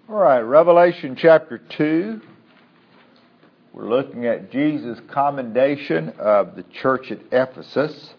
All right, Revelation chapter 2. We're looking at Jesus' commendation of the church at Ephesus.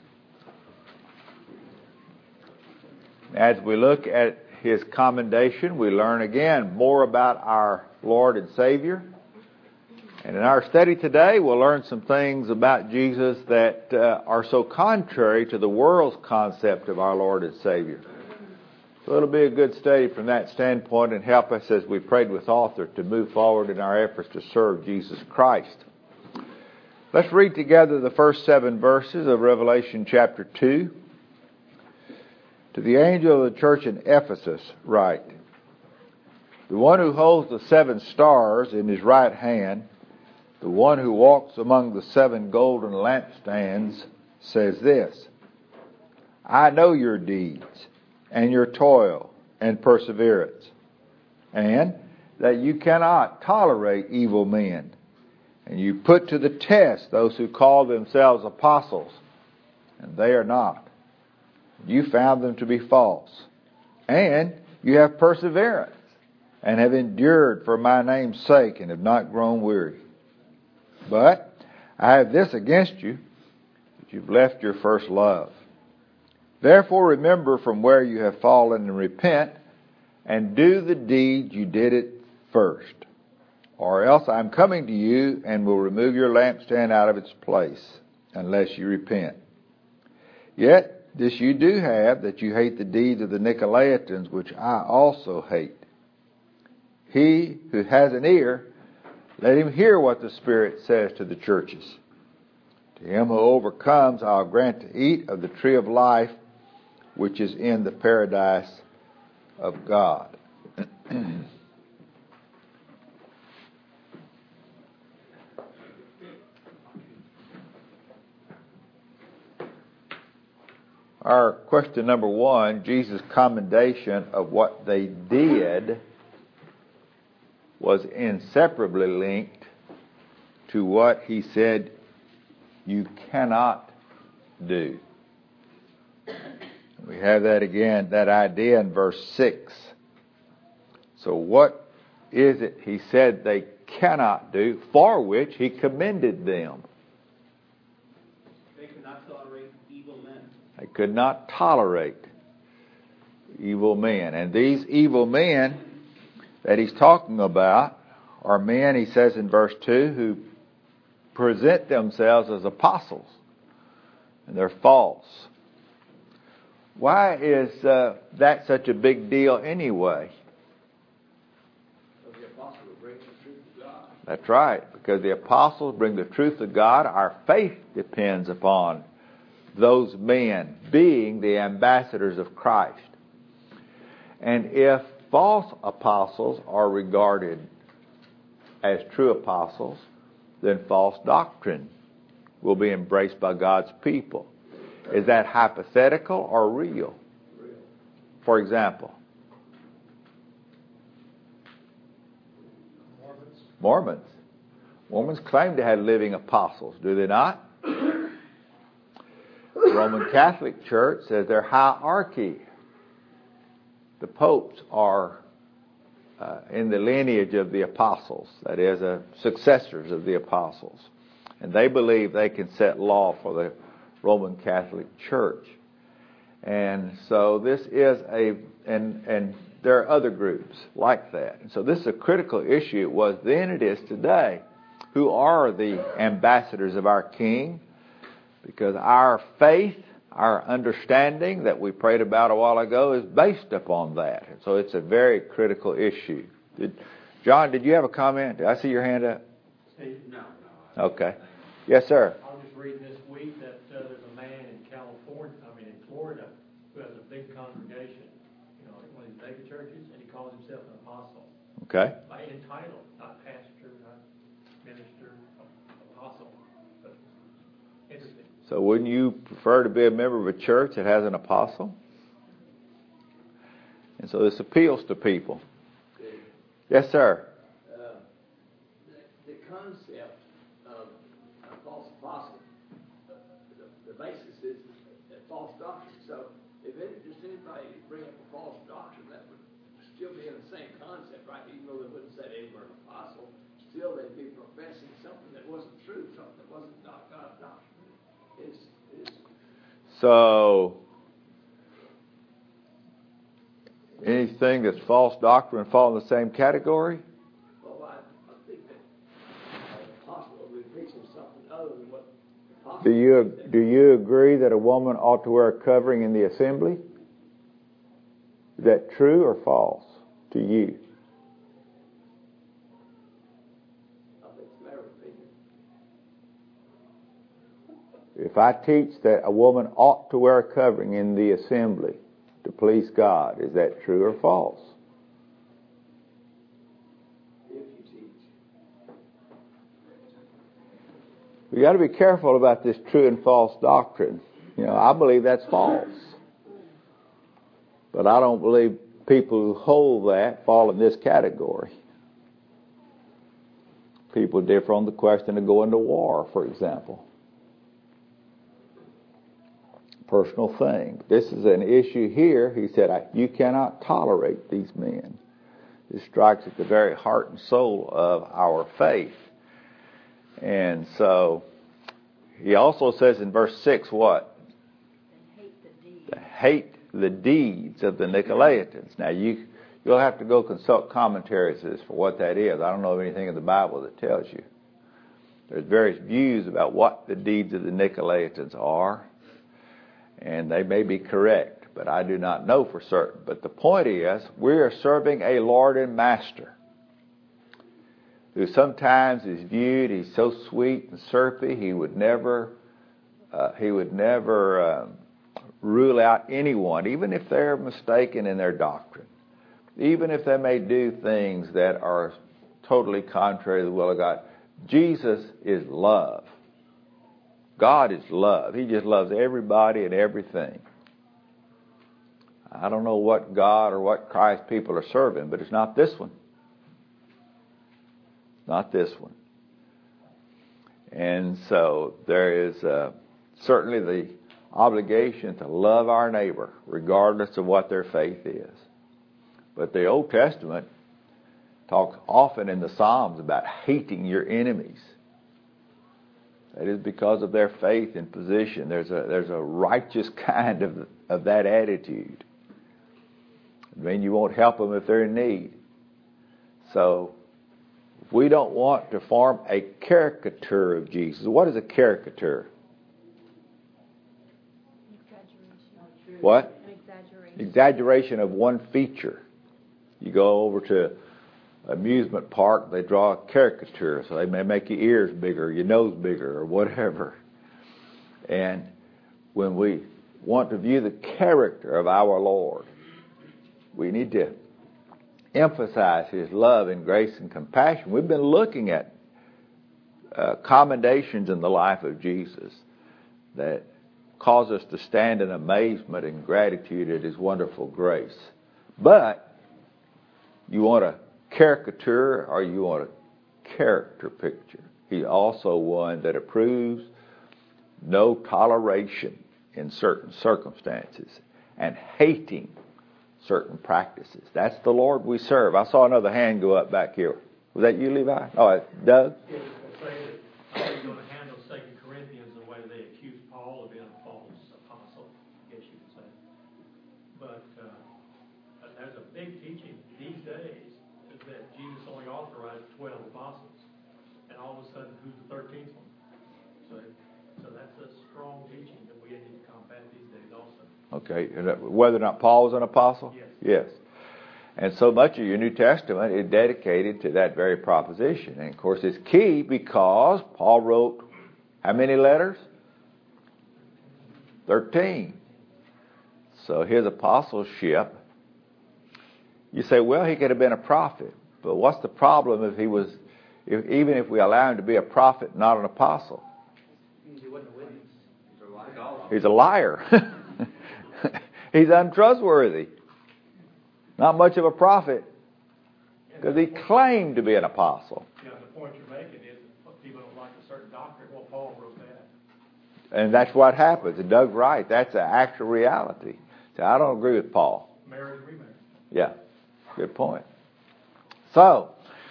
As we look at his commendation, we learn again more about our Lord and Savior. And in our study today, we'll learn some things about Jesus that are so contrary to the world's concept of our Lord and Savior. So it'll be a good study from that standpoint and help us, as we prayed with author, to move forward in our efforts to serve Jesus Christ. Let's read together the first 7 verses of Revelation chapter 2. To the angel of the church in Ephesus write, the one who holds the 7 stars in his right hand, the one who walks among the 7 golden lampstands, says this, I know your deeds, and your toil and perseverance, and that you cannot tolerate evil men, and you put to the test those who call themselves apostles, and they are not. You found them to be false, and you have perseverance, and have endured for my name's sake, and have not grown weary. But I have this against you, that you've left your first love. Therefore remember from where you have fallen and repent, and do the deeds you did at first. Or else I'm coming to you and will remove your lampstand out of its place, unless you repent. Yet this you do have, that you hate the deeds of the Nicolaitans, which I also hate. He who has an ear, let him hear what the Spirit says to the churches. To him who overcomes, I'll grant to eat of the tree of life, which is in the paradise of God. Our question number 1, Jesus' commendation of what they did, was inseparably linked to what he said you cannot do. We have that again, that idea in verse 6. So what is it he said they cannot do, for which he commended them? They could not tolerate evil men. They could not tolerate evil men. And these evil men that he's talking about are men, he says in verse 2, who present themselves as apostles. And they're false. Why is that such a big deal anyway? Because the apostles bring the truth of God. That's right. Because the apostles bring the truth of God. Our faith depends upon those men being the ambassadors of Christ. And if false apostles are regarded as true apostles, then false doctrine will be embraced by God's people. Is that hypothetical or real? Real. For example, Mormons claim to have living apostles, do they not? The Roman Catholic Church says they're hierarchy. The popes are in the lineage of the apostles, that is, successors of the apostles. And they believe they can set law for the Roman Catholic Church. And so this is and there are other groups like that. And so this is a critical issue. It was then, it is today. Who are the ambassadors of our King? Because our faith, our understanding that we prayed about a while ago is based upon that. And so it's a very critical issue. John, did you have a comment? Did I see your hand up? No. Okay. Yes, sir. I was just reading this week that there's a man in Florida, who has a big congregation, one of these mega churches, and he calls himself an apostle. Okay. By entitled, not pastor, not minister, apostle. But interesting. So wouldn't you prefer to be a member of a church that has an apostle? And so this appeals to people. Yes, sir. The concept of a false apostle, the basis is a false doctrine. So if just anybody bring up a false doctrine, that would still be in the same concept. concept, right? Even though they wouldn't say they were an apostle, still they'd be professing something that wasn't true, something that wasn't God's doctrine. So, anything that's false doctrine fall in the same category? Well, I think that an apostle will be preaching something other than what the apostle Do you agree that a woman ought to wear a covering in the assembly? Is that true or false to you? I think it's a matter of opinion. If I teach that a woman ought to wear a covering in the assembly to please God, is that true or false? If you teach. We got to be careful about this true and false doctrine. I believe that's false. But I don't believe people who hold that fall in this category. People differ on the question of going to war, for example. Personal thing. This is an issue here. He said, you cannot tolerate these men. This strikes at the very heart and soul of our faith. And so, he also says in verse 6, what? Hate the deeds of the Nicolaitans. Now, you'll have to go consult commentaries for what that is. I don't know of anything in the Bible that tells you. There's various views about what the deeds of the Nicolaitans are, and they may be correct, but I do not know for certain. But the point is, we are serving a Lord and Master who sometimes is viewed, he's so sweet and syrupy, he would never rule out anyone, even if they're mistaken in their doctrine, even if they may do things that are totally contrary to the will of God. Jesus is love. God is love. He just loves everybody and everything. I don't know what God or what Christ people are serving, but it's not this one. Not this one. And so there is certainly the obligation to love our neighbor, regardless of what their faith is. But the Old Testament talks often in the Psalms about hating your enemies. That is because of their faith and position. There's a righteous kind of that attitude. I mean, you won't help them if they're in need. So, we don't want to form a caricature of Jesus. What is a caricature? What? Exaggeration of one feature. You go over to an amusement park, they draw a caricature, so they may make your ears bigger, your nose bigger, or whatever. And when we want to view the character of our Lord, we need to emphasize His love and grace and compassion. We've been looking at commendations in the life of Jesus that cause us to stand in amazement and gratitude at His wonderful grace. But you want a caricature or you want a character picture. He's also one that approves no toleration in certain circumstances and hating certain practices. That's the Lord we serve. I saw another hand go up back here. Was that you, Levi? Oh, Doug? Yeah, I was going to say that how are you going to handle 2 Corinthians the way they accuse Paul of being a false apostle, I guess you could say. But there's a big teaching these days that Jesus only authorized 12 apostles. And all of a sudden, who's the 13th one? So that's a strong teaching that we need to combat these days also. Okay, whether or not Paul was an apostle? Yes. And so much of your New Testament is dedicated to that very proposition. And of course it's key because Paul wrote how many letters? 13. So his apostleship, you say, well, he could have been a prophet. But what's the problem if he was, even if we allow him to be a prophet, not an apostle? He wasn't a witness. He's a liar. He's untrustworthy. Not much of a prophet because he claimed to be an apostle. Yeah, the point you're making is that people don't like a certain doctrine. Well, Paul wrote that. And that's what happens. And Doug's right. That's an actual reality. So I don't agree with Paul. Marriage, remarriage. Yeah, good point. So,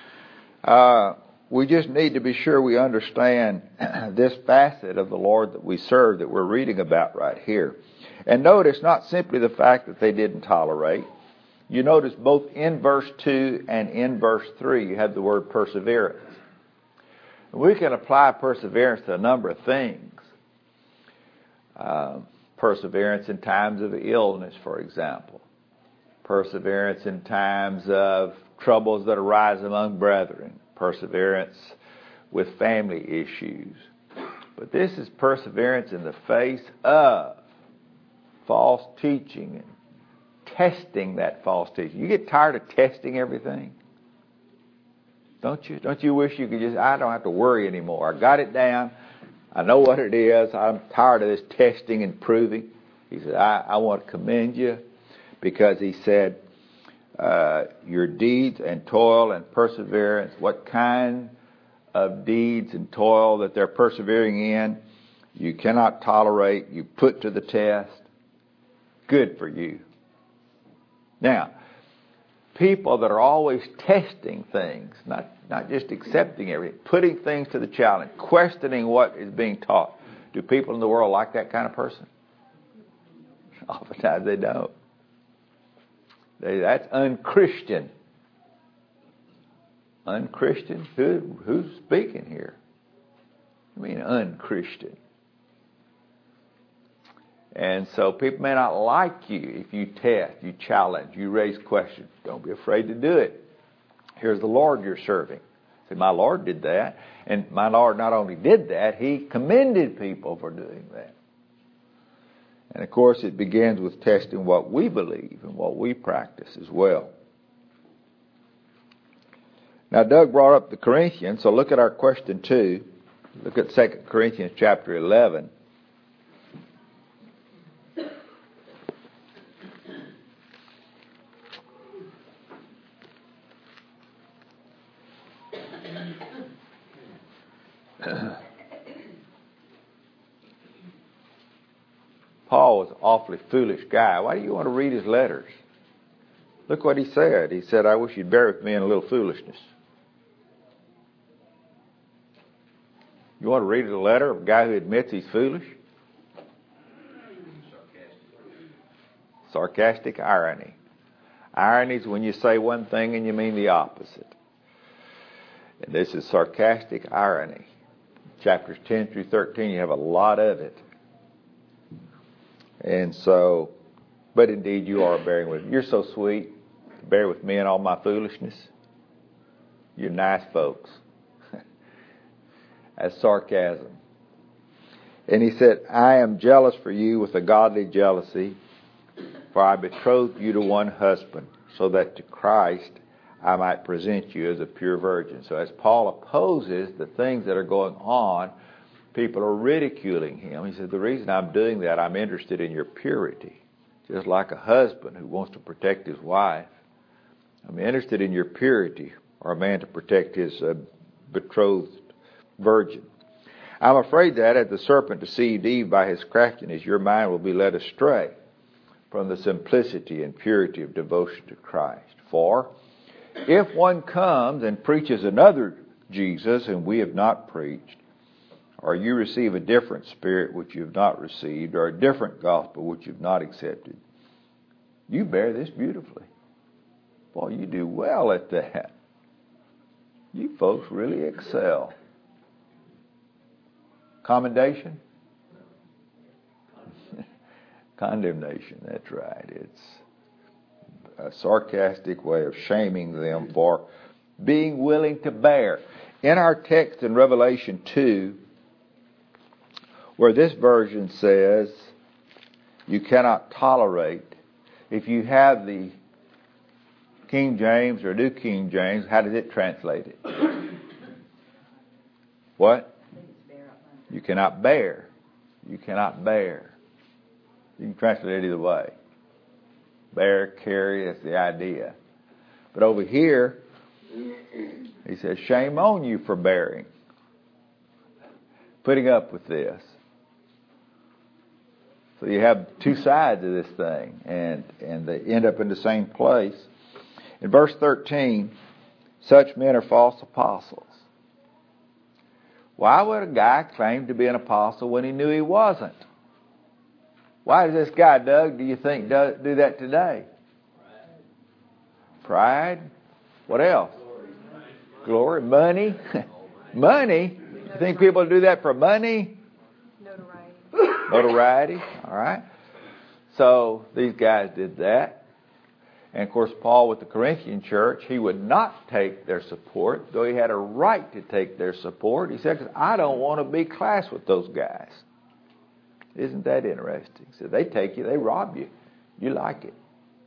we just need to be sure we understand this facet of the Lord that we serve that we're reading about right here. And notice not simply the fact that they didn't tolerate. You notice both in verse 2 and in verse 3 you have the word perseverance. We can apply perseverance to a number of things. Perseverance in times of illness, for example. Perseverance in times of troubles that arise among brethren. Perseverance with family issues. But this is perseverance in the face of false teaching and testing that false teaching. You get tired of testing everything? Don't you? Don't you wish you could just, I don't have to worry anymore. I got it down. I know what it is. I'm tired of this testing and proving. He said, I want to commend you because he said, your deeds and toil and perseverance, what kind of deeds and toil that they're persevering in, you cannot tolerate, you put to the test. Good for you. Now, people that are always testing things, not just accepting everything, putting things to the challenge, questioning what is being taught. Do people in the world like that kind of person? Oftentimes they don't. That's unchristian. Unchristian? Who's speaking here? I mean unchristian. And so people may not like you if you test, you challenge, you raise questions. Don't be afraid to do it. Here's the Lord you're serving. See, my Lord did that. And my Lord not only did that, He commended people for doing that. And of course it begins with testing what we believe and what we practice as well. Now Doug brought up the Corinthians, so look at our question 2. Look at 2 Corinthians chapter 11. Paul was an awfully foolish guy. Why do you want to read his letters? Look what he said. He said, I wish you'd bear with me in a little foolishness. You want to read a letter of a guy who admits he's foolish? Sarcastic irony. Irony is when you say one thing and you mean the opposite. And this is sarcastic irony. Chapters 10 through 13, you have a lot of it. And so, but indeed you are bearing with me. You're so sweet to bear with me in all my foolishness. You're nice folks. That's sarcasm. And he said, I am jealous for you with a godly jealousy, for I betrothed you to one husband, so that to Christ I might present you as a pure virgin. So as Paul opposes the things that are going on, people are ridiculing him. He said, the reason I'm doing that, I'm interested in your purity. Just like a husband who wants to protect his wife. I'm interested in your purity, or a man to protect his betrothed virgin. I'm afraid that as the serpent deceived Eve by his craftiness, your mind will be led astray from the simplicity and purity of devotion to Christ. For if one comes and preaches another Jesus whom we have not preached, or you receive a different spirit which you have not received, or a different gospel which you have not accepted, you bear this beautifully. Boy, you do well at that. You folks really excel. Commendation? Condemnation, that's right. It's a sarcastic way of shaming them for being willing to bear. In our text in Revelation 2, where this version says you cannot tolerate, if you have the King James or New King James, how does it translate it? What? You cannot bear. You cannot bear. You can translate it either way. Bear, carry, that's the idea. But over here, he says, shame on you for bearing. Putting up with this. So you have two sides of this thing, and they end up in the same place. In verse 13, Such men are false apostles. Why would a guy claim to be an apostle when he knew he wasn't? Why does this guy, Doug, do you think do that today? Pride. What else? Glory. Money. Money. You think people do that for money? Notoriety. All right. So these guys did that. And of course, Paul with the Corinthian church, he would not take their support, though he had a right to take their support. He said, 'Cause I don't want to be classed with those guys. Isn't that interesting? So they take you, they rob you. You like it.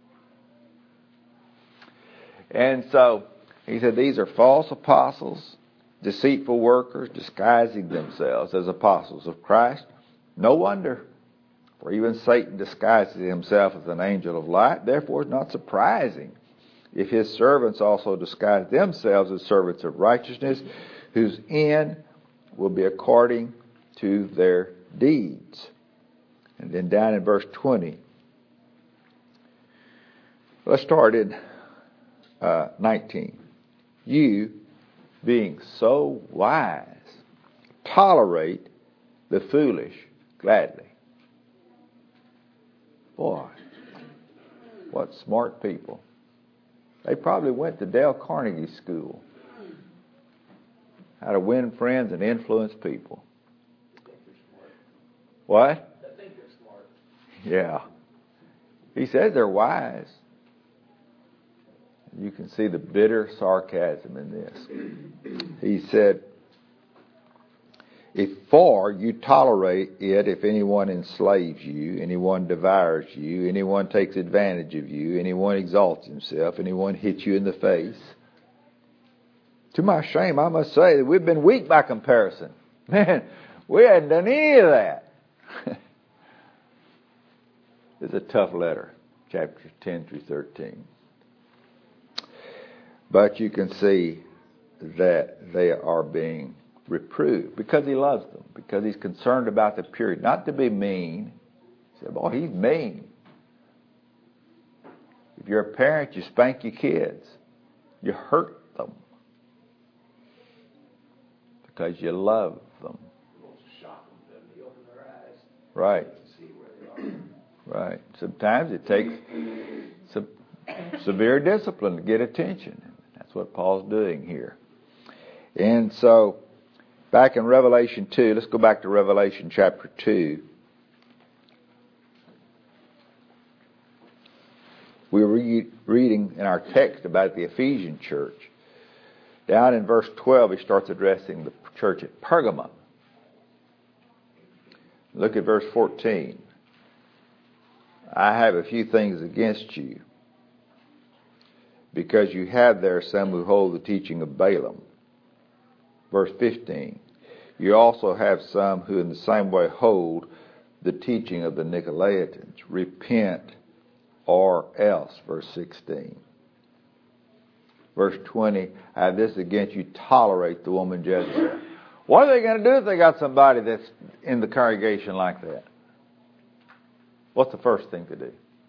And so he said, these are false apostles, deceitful workers, disguising themselves as apostles of Christ. No wonder. For even Satan disguises himself as an angel of light. Therefore, it's not surprising if his servants also disguise themselves as servants of righteousness, whose end will be according to their deeds. And then down in verse 20. Let's start in 19. You, being so wise, tolerate the foolish gladly. Boy, what smart people. They probably went to Dale Carnegie School. How to win friends and influence people. What? I think they're smart. Yeah. He says they're wise. You can see the bitter sarcasm in this. He said, if you tolerate it if anyone enslaves you, anyone devours you, anyone takes advantage of you, anyone exalts himself, anyone hits you in the face. To my shame, I must say that we've been weak by comparison. Man, we hadn't done any of that. It's a tough letter, chapters 10 through 13. But you can see that they are being reproved because he loves them, because he's concerned about the purity. Not to be mean. He said, boy, he's mean. If you're a parent, you spank your kids. You hurt them because you love them. You want to shock them, to open their eyes. Right. To see where they are. Right. Sometimes it takes some severe discipline to get attention. That's what Paul's doing here. And so, back in Revelation 2, let's go back to Revelation chapter 2. We were reading in our text about the Ephesian church. Down in verse 12, he starts addressing the church at Pergamum. Look at verse 14. I have a few things against you, because you have there some who hold the teaching of Balaam. Verse 15. You also have some who in the same way hold the teaching of the Nicolaitans. Repent or else. Verse 16. Verse 20. I have this against you, tolerate the woman Jezebel. What are they going to do if they got somebody that's in the congregation like that? What's the first thing to do?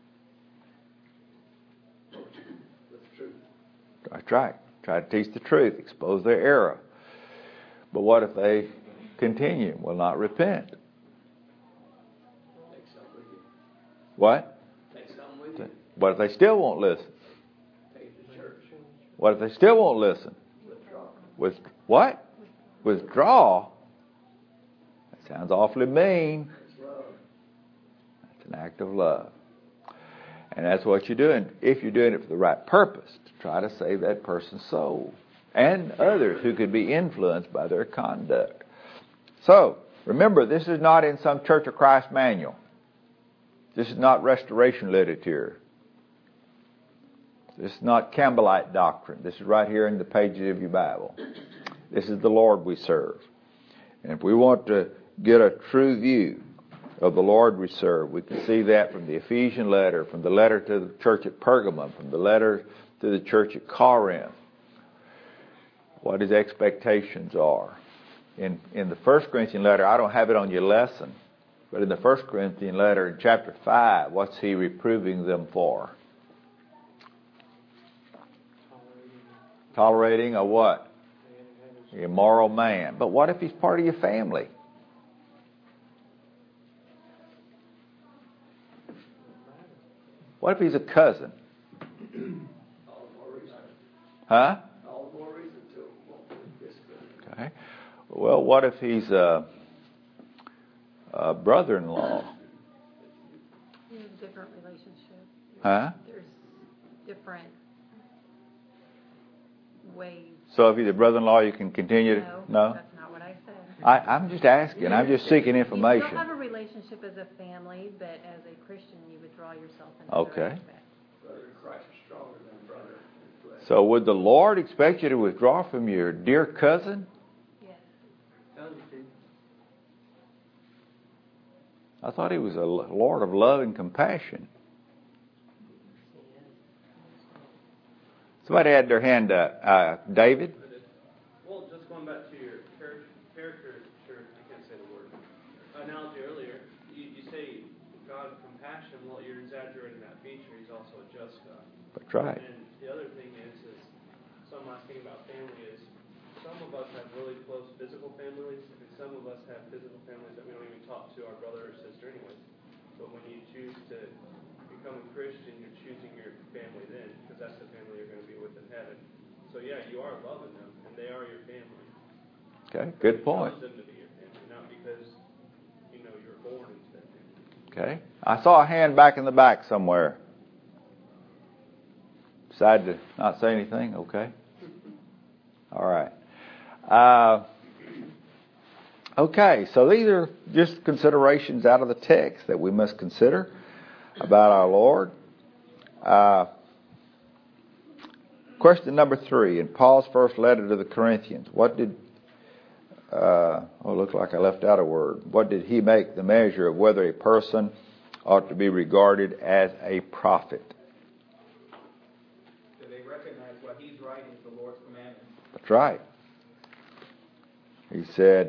That's right. Try to teach the truth. Expose their error. But what if they continue, will not repent? Take some with you. What? Take some with you. What if they still won't listen? Take the church. What if they still won't listen? Withdraw. What? Withdraw? That sounds awfully mean. It's love. That's an act of love. And that's what you're doing, if you're doing it for the right purpose, to try to save that person's soul. And others who could be influenced by their conduct. So, remember, this is not in some Church of Christ manual. This is not restoration literature. This is not Campbellite doctrine. This is right here in the pages of your Bible. This is the Lord we serve. And if we want to get a true view of the Lord we serve, we can see that from the Ephesian letter, from the letter to the church at Pergamum, from the letter to the church at Corinth, what his expectations are. In the 1 Corinthian letter, I don't have it on your lesson, but in the 1 Corinthian letter in chapter 5, what's he reproving them for? Tolerating a what? Immoral man. But what if he's part of your family? What if he's a cousin? All the more reason. Huh? All the more reason to. Okay. Well, what if he's a brother-in-law? There's a different relationship. Huh? There's different ways. So if he's a brother-in-law, you can continue to... No? That's not what I said. I'm just asking. I'm just seeking You information. still have a relationship as a family, but as a Christian, you withdraw yourself into Okay. that aspect. Brother in Christ is stronger than brother in flesh. So would the Lord expect you to withdraw from your dear cousin? Yes. I thought he was a Lord of love and compassion. Somebody had their hand up. David? Well, just going back to your character, sure, I can't say the word, analogy earlier, you say God of compassion, well, you're exaggerating that feature. He's also a just God. That's right. And the other thing is some last thing about family is some of us have really close physical families, and some of us have physical families that we don't even talk to our brother or sister anyways. But when you choose to become a Christian, you're choosing your family then, because that's the family you're going to be with in heaven. So yeah, you are loving them, and they are your family. Okay, good point. You chose them to be your family, not because you were born into that family. Okay. I saw a hand back in the back somewhere. Decided to not say anything? Okay. All right. Okay, so these are just considerations out of the text that we must consider about our Lord. Question number 3, in Paul's first letter to the Corinthians, what did, look like I left out a word. What did he make the measure of whether a person ought to be regarded as a prophet? Do they recognize what he's writing is the Lord's commandments? That's right. He said,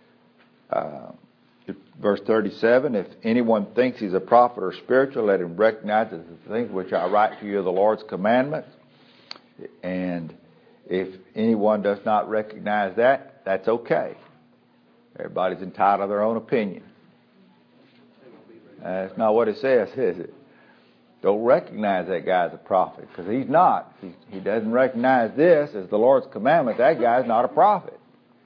verse 37, if anyone thinks he's a prophet or spiritual, let him recognize that the things which I write to you are the Lord's commandments. And if anyone does not recognize that, that's okay. Everybody's entitled to their own opinion. That's not what it says, is it? Don't recognize that guy as a prophet, because he's not. He doesn't recognize this as the Lord's commandment. That guy's not a prophet.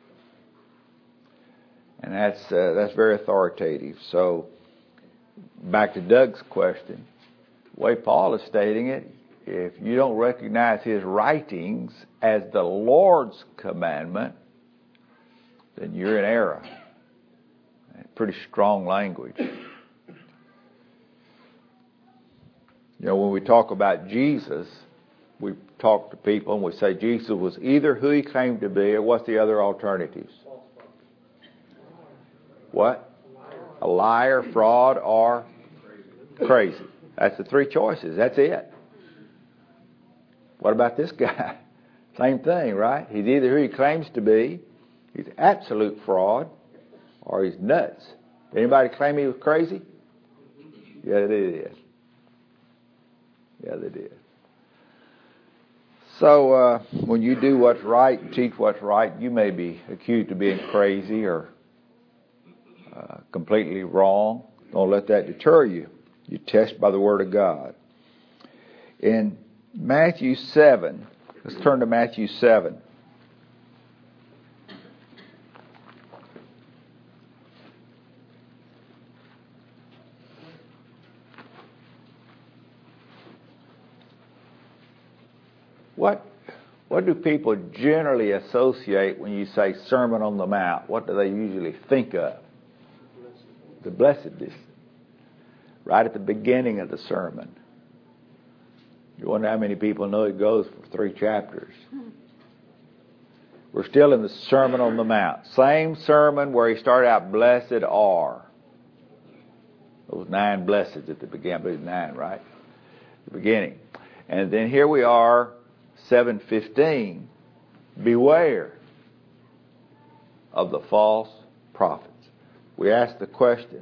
And that's very authoritative. So, back to Doug's question, the way Paul is stating it, if you don't recognize his writings as the Lord's commandment, then you're in error. Pretty strong language. When we talk about Jesus, we talk to people and we say Jesus was either who he claimed to be, or what's the other alternatives? What? A liar, fraud, or crazy. That's the 3 choices. That's it. What about this guy? Same thing, right? He's either who he claims to be, he's absolute fraud, or he's nuts. Did anybody claim he was crazy? Yeah, they did. Yeah, they did. So, when you do what's right and teach what's right, you may be accused of being crazy or completely wrong. Don't let that deter you. You test by the Word of God. In Matthew 7, let's turn to Matthew 7. What do people generally associate when you say Sermon on the Mount? What do they usually think of? The blessedness. Right at the beginning of the sermon. You wonder how many people know it goes for 3 chapters. We're still in the Sermon on the Mount. Same sermon where he started out, blessed are. Those 9 blesseds at the beginning. But it's 9, right? The beginning. And then here we are, 7:15. Beware of the false prophets. We asked the question,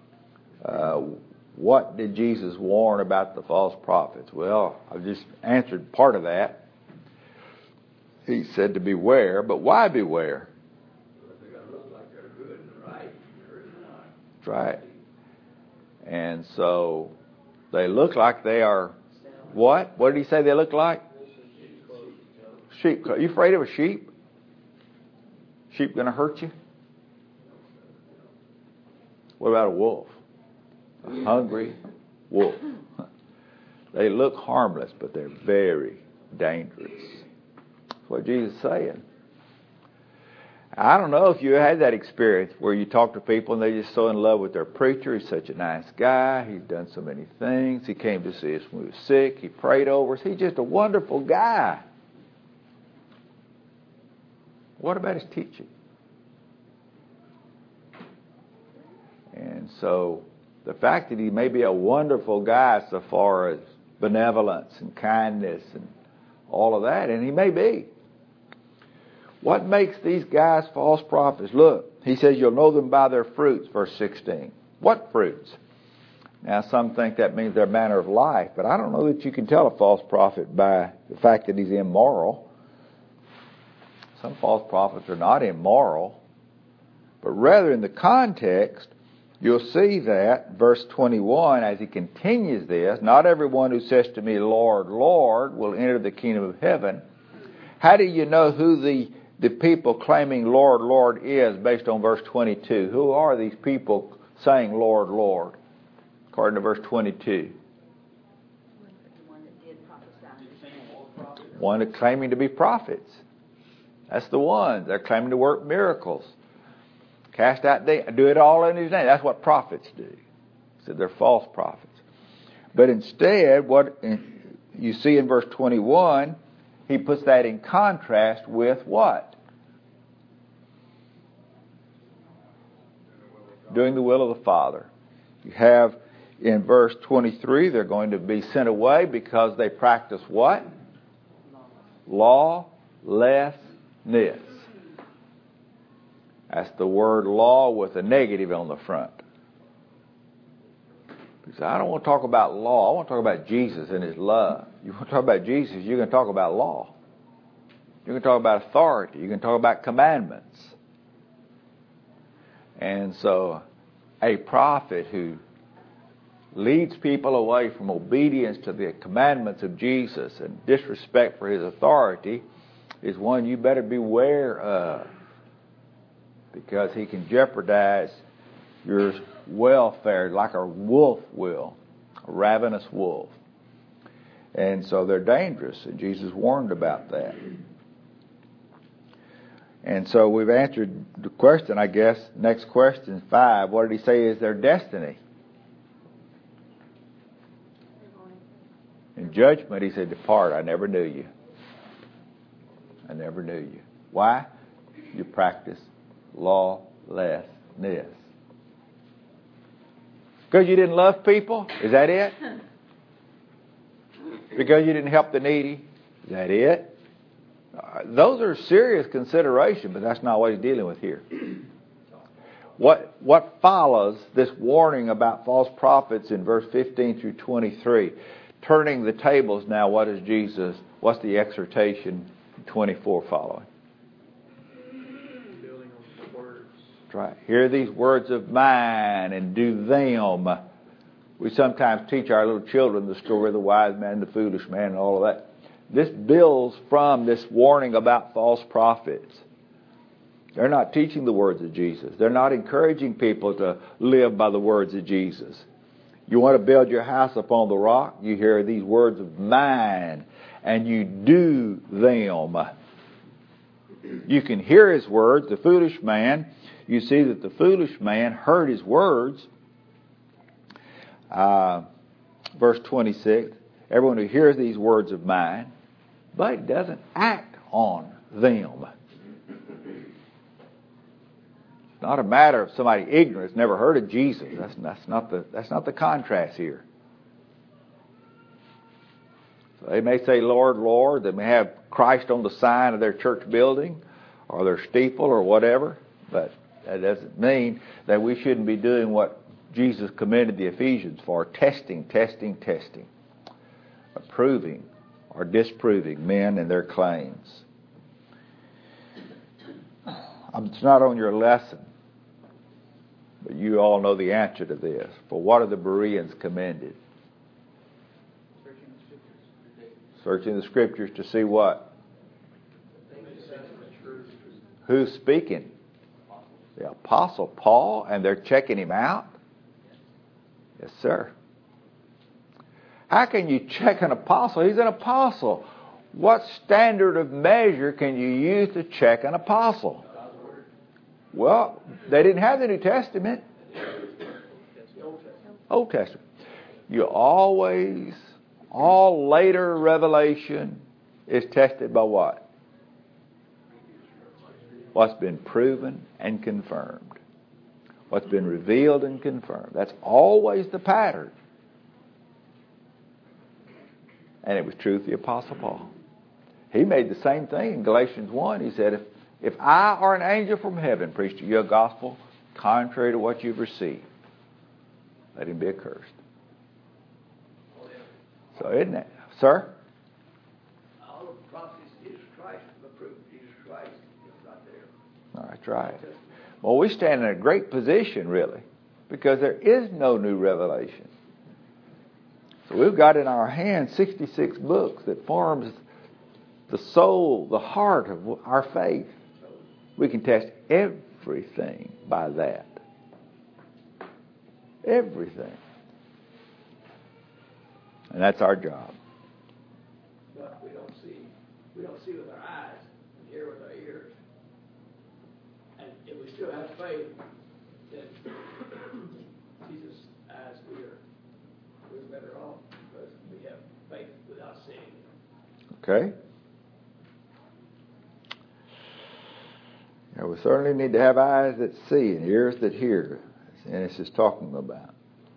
what did Jesus warn about the false prophets? Well, I've just answered part of that. he said to beware, but why beware? They're going to look like they're good and right. They're not. That's right. And so they look like they are what? What did he say they look like? Sheep. Are you afraid of a sheep? Sheep going to hurt you? What about a wolf? A hungry wolf. They look harmless, but they're very dangerous. That's what Jesus is saying. I don't know if you had that experience where you talk to people and they're just so in love with their preacher. He's such a nice guy. He's done so many things. He came to see us when we were sick. He prayed over us. He's just a wonderful guy. What about his teaching? And so the fact that he may be a wonderful guy so far as benevolence and kindness and all of that, and he may be. What makes these guys false prophets? Look, he says you'll know them by their fruits, verse 16. What fruits? Now, some think that means their manner of life, but I don't know that you can tell a false prophet by the fact that he's immoral. Some false prophets are not immoral, but rather in the context, you'll see that, verse 21, as he continues this, not everyone who says to me, Lord, Lord, will enter the kingdom of heaven. How do you know who the people claiming Lord, Lord is based on verse 22? Who are these people saying Lord, Lord? According to verse 22. One that did prophesy. One that claiming to be prophets. That's the ones. They're claiming to work miracles. Cast out demons. Do it all in his name. That's what prophets do. So they're false prophets. But instead, what you see in verse 21, he puts that in contrast with what? Doing the will of the Father. You have in verse 23, they're going to be sent away because they practice what? Lawlessness. That's the word law with a negative on the front. Because I don't want to talk about law. I want to talk about Jesus and his love. You want to talk about Jesus, you're going to talk about law. You're going to talk about authority. You're going to talk about commandments. And so a prophet who leads people away from obedience to the commandments of Jesus and disrespect for his authority is one you better beware of, because he can jeopardize your welfare like a wolf will, a ravenous wolf. And so they're dangerous, and Jesus warned about that. And so we've answered the question, I guess. Next question, 5. What did he say is their destiny? In judgment, he said, depart, I never knew you. I never knew you. Why? You practice lawlessness. Because you didn't love people? Is that it? Because you didn't help the needy? Is that it? Those are serious consideration, but that's not what he's dealing with here. What follows this warning about false prophets in verse 15 through 23? Turning the tables now, what's the exhortation 24 following? Building on the words. That's right. Hear these words of mine and do them. We sometimes teach our little children the story of the wise man and the foolish man and all of that. This builds from this warning about false prophets. They're not teaching the words of Jesus. They're not encouraging people to live by the words of Jesus. You want to build your house upon the rock? You hear these words of mine and you do them. You can hear his words. The foolish man, you see that the foolish man heard his words. Verse 26, everyone who hears these words of mine, but doesn't act on them. It's not a matter of somebody ignorant has never heard of Jesus. That's not the contrast here. So they may say, Lord, Lord. They may have Christ on the sign of their church building or their steeple or whatever, but that doesn't mean that we shouldn't be doing what Jesus commended the Ephesians for, testing, approving or disproving men and their claims. It's not on your lesson, but you all know the answer to this. For what are the Bereans commended? Searching the Scriptures to see what? Who's speaking? The Apostle Paul, and they're checking him out? Yes, sir. How can you check an apostle? He's an apostle. What standard of measure can you use to check an apostle? Well, they didn't have the New Testament. Old Testament. You always, all later revelation is tested by what? What's been proven and confirmed. What's been revealed and confirmed. That's always the pattern. And it was true of the Apostle Paul. He made the same thing in Galatians 1. He said, if I or an angel from heaven preach to you a gospel contrary to what you've received, let him be accursed. So isn't it? Sir? All of the prophecies of Jesus Christ have approved Jesus Christ. It's not there. All right, that's right. Well, we stand in a great position, really, because there is no new revelation. So we've got in our hands 66 books that forms the soul, the heart of our faith. We can test everything by that. Everything. And that's our job. But we don't see with our eyes and hear with our ears. And if we still have faith, then Jesus, as we're better off because we have faith without seeing. Okay? Now, we certainly need to have eyes that see and ears that hear. And this is talking about.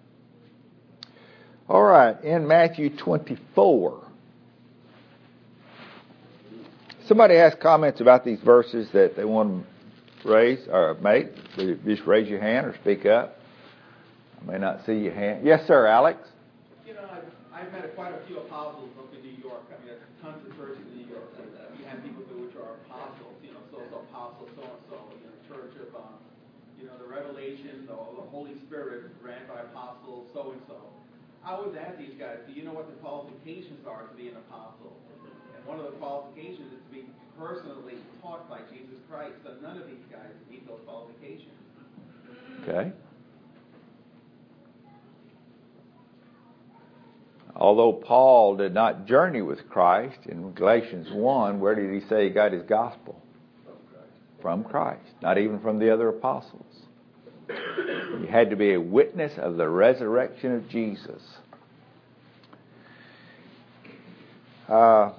All right, in Matthew 24. Somebody has comments about these verses that they want to raise or make. Just raise your hand or speak up. I may not see your hand. Yes, sir, Alex. You know, I've met quite a few apostles up in New York. I mean, there's tons of churches in New York. And you have people which are apostles, you know, so-and-so apostle, so-and-so, you know, church of, the Revelation, the Holy Spirit ran by apostle, so-and-so. I always ask these guys, do you know what the qualifications are to be an apostle? And one of the qualifications is to be personally taught by Jesus Christ. So none of these guys meet those qualifications. Okay. Although Paul did not journey with Christ, in Galatians 1, where did he say he got his gospel? From Christ. Not even from the other apostles. You had to be a witness of the resurrection of Jesus. I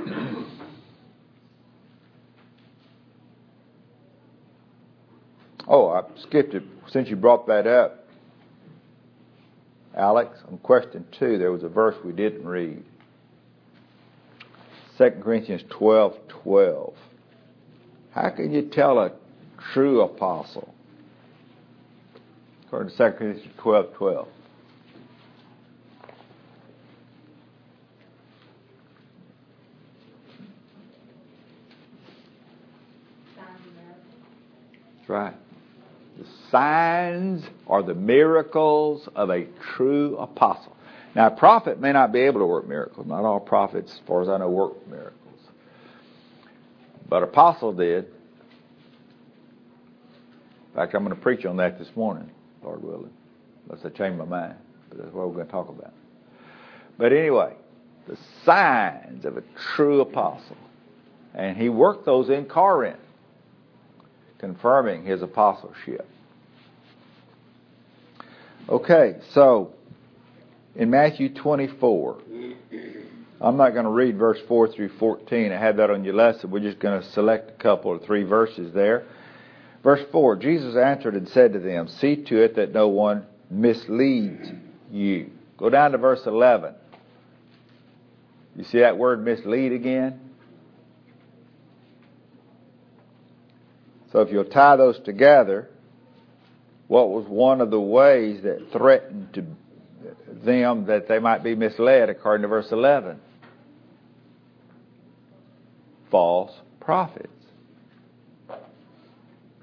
skipped it. Since you brought that up, Alex, on question 2, there was a verse we didn't read. 2 Corinthians 12:12. How can you tell a true apostle? According to 2 Corinthians 12:12. That's right. The signs are the miracles of a true apostle. Now, a prophet may not be able to work miracles. Not all prophets, as far as I know, work miracles. But apostle did. In fact, I'm going to preach on that this morning, Lord willing. Unless I change my mind. But that's what we're going to talk about. But anyway, the signs of a true apostle. And he worked those in Corinth, confirming his apostleship. Okay, so in Matthew 24, I'm not going to read verse 4 through 14. I have that on your lesson. We're just going to select a couple or 3 verses there. Verse 4, Jesus answered and said to them, see to it that no one misleads you. Go down to verse 11. You see that word mislead again? So if you'll tie those together, what was one of the ways that threatened to them that they might be misled, according to verse 11? False prophets.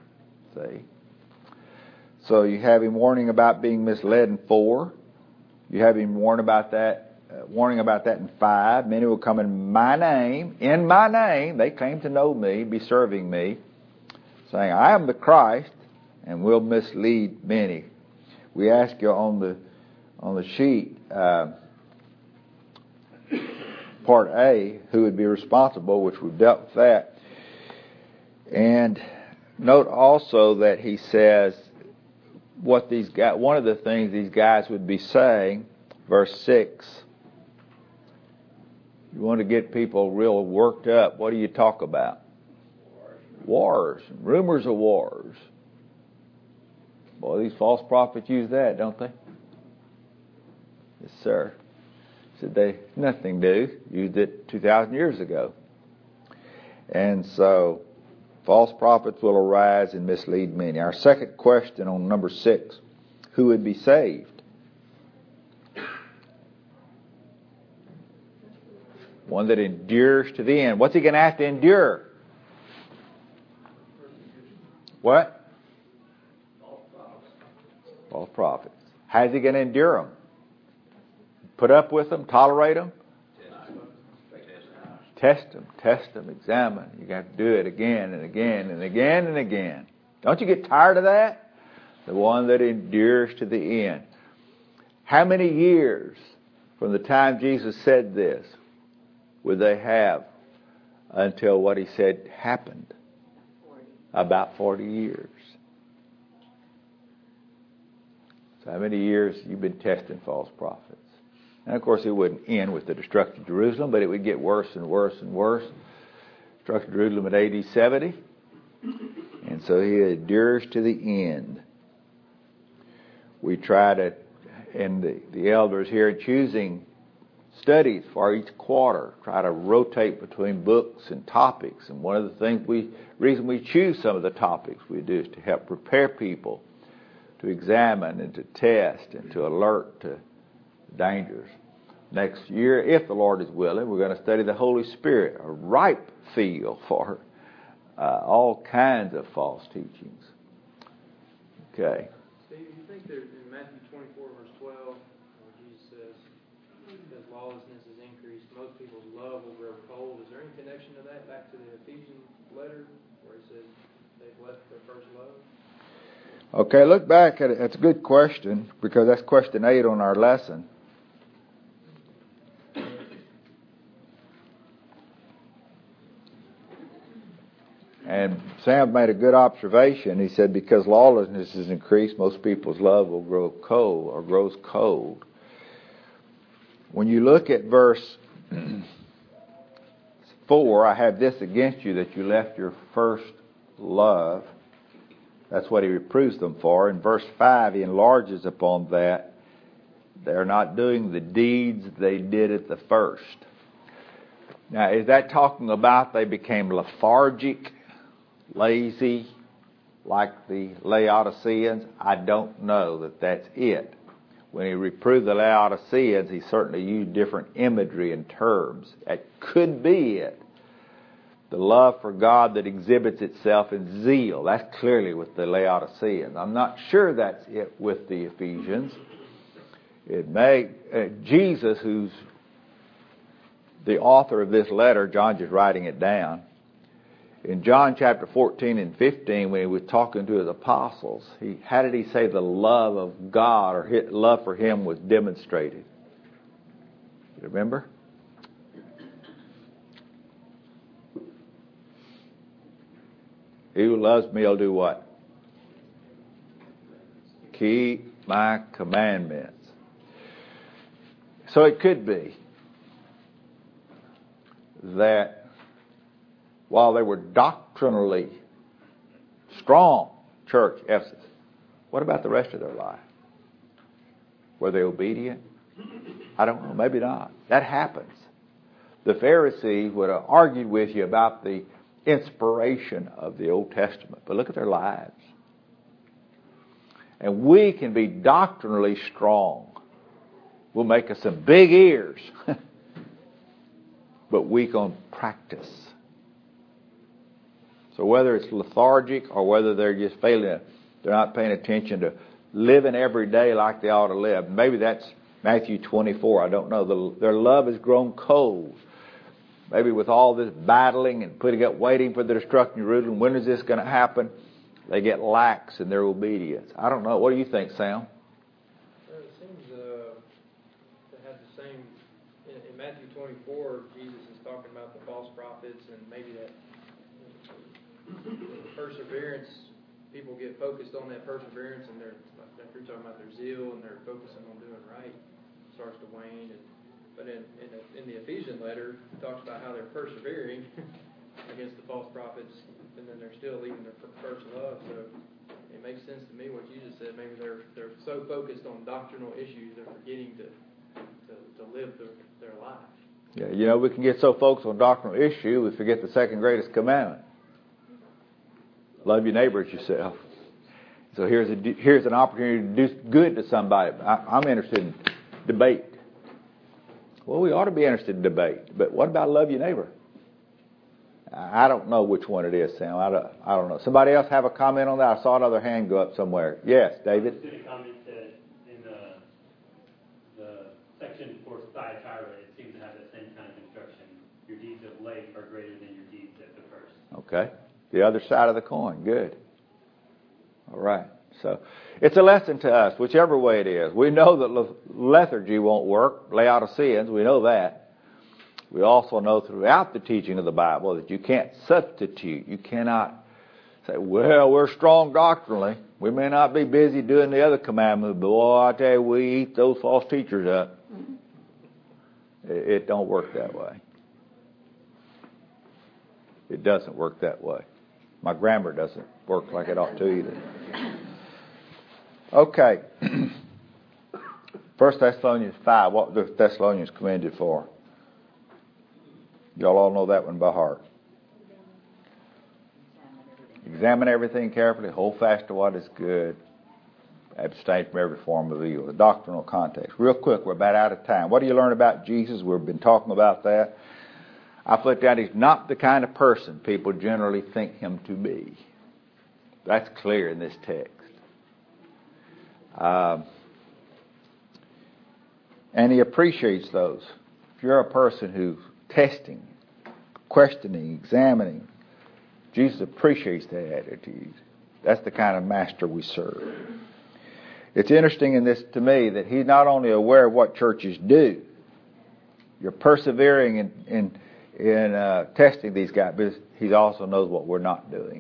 See? So you have him warning about being misled in 4. You have him warning about that in 5. Many will come in my name. They claim to know me, be serving me, saying, I am the Christ, and will mislead many. We ask you on the sheet, part A, who would be responsible, which we've dealt with that. And note also that he says what these guys, one of the things these guys would be saying, verse 6. You want to get people real worked up, what do you talk about? Wars. Rumors of wars. Boy, these false prophets use that, don't they? Yes, sir. Said they nothing new. Used it 2,000 years ago. And so, false prophets will arise and mislead many. Our second question on number 6. Who would be saved? One that endures to the end. What's he going to have to endure? What? False prophets. How's he going to endure them? Put up with them? Tolerate them? Test them, examine. You have to do it again and again and again and again. Don't you get tired of that? The one that endures to the end. How many years from the time Jesus said this would they have until what he said happened? 40. About 40 years. So how many years you've been testing false prophets? And of course it wouldn't end with the destruction of Jerusalem, but it would get worse and worse and worse. Destruction of Jerusalem at AD 70. And so he endures to the end. We try to, and the elders here choosing studies for each quarter, try to rotate between books and topics. And one of the things reason we choose some of the topics we do is to help prepare people to examine and to test and to alert to dangers. Next year, if the Lord is willing, we're going to study the Holy Spirit, a ripe field for all kinds of false teachings. Okay. Steve, you think that in Matthew 24, verse 12, where Jesus says, because lawlessness is increased, most people's love will grow cold. Is there any connection to that back to the Ephesians letter, where he says they've left their first love? Okay, look back at it. That's a good question, because that's question 8 on our lesson. And Sam made a good observation. He said, because lawlessness is increased, most people's love will grow cold or grows cold. When you look at verse 4, I have this against you, that you left your first love. That's what he reproves them for. In verse 5, he enlarges upon that. They're not doing the deeds they did at the first. Now, is that talking about they became lethargic, lazy, like the Laodiceans? I don't know that that's it. When he reproved the Laodiceans, he certainly used different imagery and terms. That could be it. The love for God that exhibits itself in zeal. That's clearly with the Laodiceans. I'm not sure that's it with the Ephesians. It may, Jesus, who's the author of this letter, John just writing it down. In John chapter 14 and 15, when he was talking to his apostles, how did he say the love of God or his love for him was demonstrated? You remember? He who loves me will do what? Keep my commandments. So it could be that while they were doctrinally strong, church, Ephesus, what about the rest of their life? Were they obedient? I don't know. Maybe not. That happens. The Pharisees would have argued with you about the inspiration of the Old Testament, but look at their lives. And we can be doctrinally strong. We'll make us some big ears, but weak on practice. So whether it's lethargic or whether they're just they're not paying attention to living every day like they ought to live. Maybe that's Matthew 24. I don't know. Their love has grown cold. Maybe with all this battling and putting up, waiting for the destruction of Jerusalem, when is this going to happen? They get lax in their obedience. I don't know. What do you think, Sam? Well, it seems to have the same. In Matthew 24, Jesus is talking about the false prophets and maybe that perseverance. People get focused on that perseverance, and they're talking about their zeal and they're focusing on doing right. It starts to wane. But in the Ephesian letter, it talks about how they're persevering against the false prophets, and then they're still leaving their first love. So it makes sense to me what you just said. Maybe they're so focused on doctrinal issues they're forgetting to live their life. Yeah, we can get so focused on doctrinal issue we forget the second greatest commandment. Love your neighbor as yourself. So here's an opportunity to do good to somebody. I'm interested in debate. Well, we ought to be interested in debate. But what about love your neighbor? I don't know which one it is, Sam. I don't know. Somebody else have a comment on that? I saw another hand go up somewhere. Yes, David? I was going to comment that in the section for Thyatira, it seems to have the same kind of instruction. Your deeds of late are greater than your deeds at the first. Okay. The other side of the coin. Good. All right. So it's a lesson to us, whichever way it is. We know that lethargy won't work, Laodiceans, we know that. We also know throughout the teaching of the Bible that you can't substitute. You cannot say, well, we're strong doctrinally. We may not be busy doing the other commandments, but boy, I tell you, we eat those false teachers up. It don't work that way. It doesn't work that way. My grammar doesn't work like it ought to either. Okay. 1 Thessalonians 5. What the Thessalonians commended for? Y'all all know that one by heart. Examine everything carefully. Hold fast to what is good. Abstain from every form of evil. The doctrinal context. Real quick, we're about out of time. What do you learn about Jesus? We've been talking about that. I put down he's not the kind of person people generally think him to be. That's clear in this text. And he appreciates those. If you're a person who's testing, questioning, examining, Jesus appreciates that attitude. That's the kind of master we serve. It's interesting in this to me that he's not only aware of what churches do. You're persevering in testing these guys, but he also knows what we're not doing.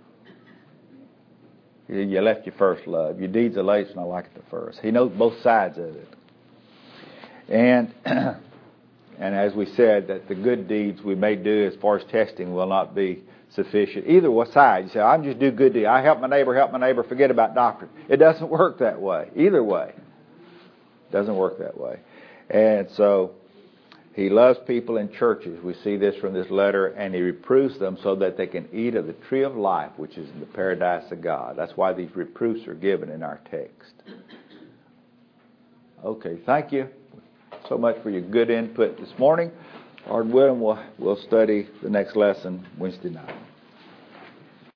You left your first love. Your deeds are late, not like it the first. He knows both sides of it. And as we said, that the good deeds we may do as far as testing will not be sufficient. Either side. You say, I'm just do good deeds. I help my neighbor, forget about doctrine. It doesn't work that way. Either way. It doesn't work that way. And so he loves people in churches. We see this from this letter, and he reproves them so that they can eat of the tree of life, which is in the paradise of God. That's why these reproofs are given in our text. Okay, thank you so much for your good input this morning. Lord willing, we'll study the next lesson Wednesday night.